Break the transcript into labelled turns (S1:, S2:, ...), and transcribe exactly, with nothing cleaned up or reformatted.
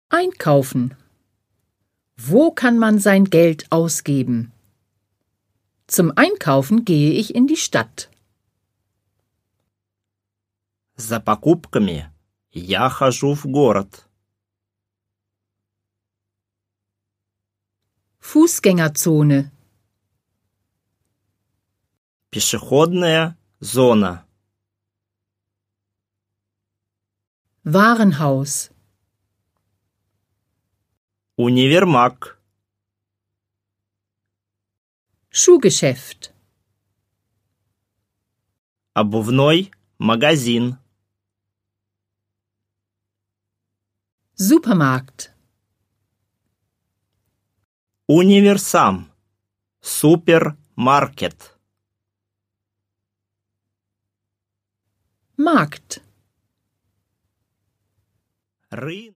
S1: Einkaufen. Wo kann man sein Geld ausgeben? Zum Einkaufen gehe ich in die Stadt.
S2: За покупками я хожу в город.
S1: Fußgängerzone.
S2: Пешеходная зона.
S1: Warenhaus.
S2: Универмаг.
S1: Schuhgeschäft.
S2: Обувной магазин.
S1: Supermarkt.
S2: Универсам. Супермаркет.
S1: Markt.
S2: Рынок.